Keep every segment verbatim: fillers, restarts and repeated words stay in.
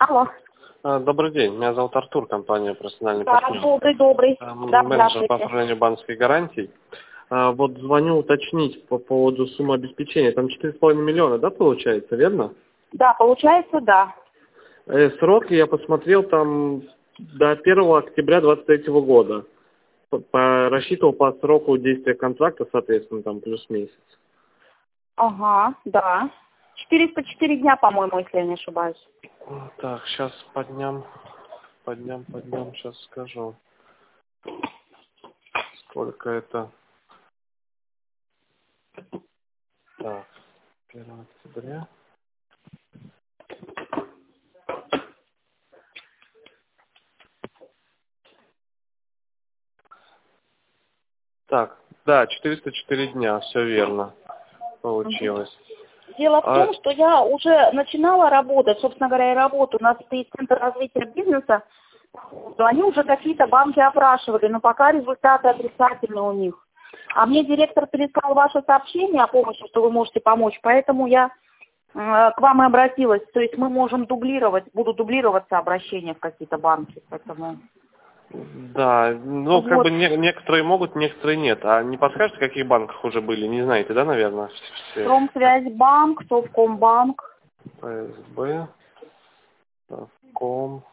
Алло. А, Добрый день, меня зовут Артур, компания «Профессиональный Да, партнер». добрый, добрый. А, Да, Менеджер по здравствуйте. оформлению банковских гарантий. А, Вот звоню уточнить по поводу суммы обеспечения. Там четыре с половиной миллиона, да, получается, верно? Да, получается, да. Э, Сроки я посмотрел там до первого октября двадцать третьего года. По- по- Рассчитывал по сроку действия контракта, соответственно, там плюс месяц. Ага, да. четыреста четыре дня, по-моему, если я не ошибаюсь. Так, сейчас по дням, по дням, по дням, сейчас скажу, сколько это. Так, первого октября. Так, да, четыреста четыре дня, все верно получилось. Дело в А, том, что я уже начинала работать, собственно говоря, и работу. У нас стоит Центр развития бизнеса. То они уже какие-то банки опрашивали, но пока результаты отрицательные у них. А мне директор переслал ваше сообщение о помощи, что вы можете помочь, поэтому я э, к вам и обратилась. То есть мы можем дублировать, будут дублироваться обращения в какие-то банки, поэтому... да, ну как Вот. бы не- некоторые могут, некоторые нет. А не подскажете, в каких банках уже были? Не знаете, да, наверное? Все. Промсвязьбанк, Совкомбанк. ПСБ, Совком.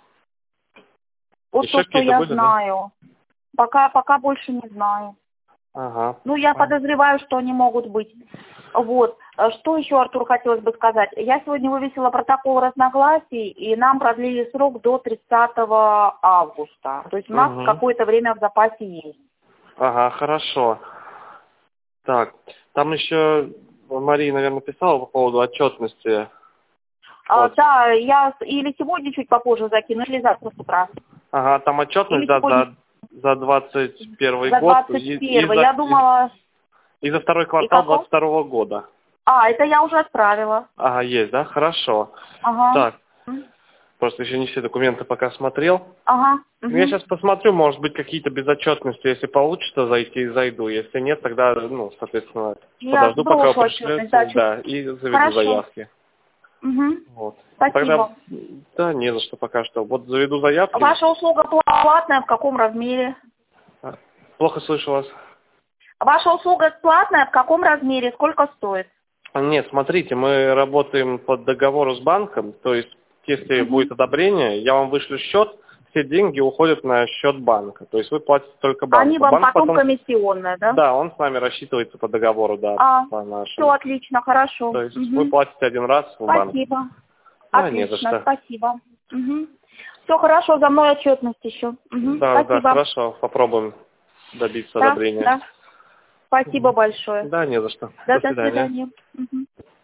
Вот то, Еще что какие-то я были, да? знаю. Пока, пока больше не знаю. Ага. Ну, я Пон- подозреваю, что они могут быть. Вот. А что еще, Артур, хотелось бы сказать? Я сегодня вывесила протокол разногласий, и нам продлили срок до тридцатого августа. То есть у нас Мгм. какое-то время в запасе есть. Ага, хорошо. Так, там еще Мария, наверное, писала по поводу отчетности. А, Вот. да, я с- или сегодня чуть попозже закину, или завтра с утра. Ага, там отчетность, Или да, сегодня за, за двадцать первый за год двадцать и, и, первый. за, Я и, думала, и за второй и квартал какой? двадцать второго года. А, это я уже отправила. Ага, есть, да? Хорошо. Ага. Так, просто еще не все документы пока смотрел. Ага. Ну, я Угу. сейчас посмотрю, может быть, какие-то безотчетности, если получится зайти, зайду. Если нет, тогда, ну, соответственно, Я подожду, пока сброшу отчетность, да, пришлете, чуть. да, и заведу Хорошо. заявки. Угу. Вот. Тогда, Спасибо. да, не за что пока что. Вот заведу заявки. Ваша услуга платная, в каком размере? А, Плохо слышу вас. Ваша услуга платная, в каком размере? Сколько стоит? Нет, смотрите, мы работаем по договору с банком, то есть, если Угу. будет одобрение, я вам вышлю счет, все деньги уходят на счет банка, то есть вы платите только Они банку. вам Банк потом потом, комиссионная, да? да, он с нами рассчитывается по договору, да, А, по все нашему. отлично, хорошо. То есть вы Угу. платите один раз в банке. Спасибо. Да, не за Отлично, что. спасибо. Угу. Все хорошо, за мной отчетность еще. Угу. Да, да, Спасибо. хорошо, попробуем добиться Да, одобрения. да. Спасибо большое. Да, не за что. Да, До до свидания. свидания. Угу.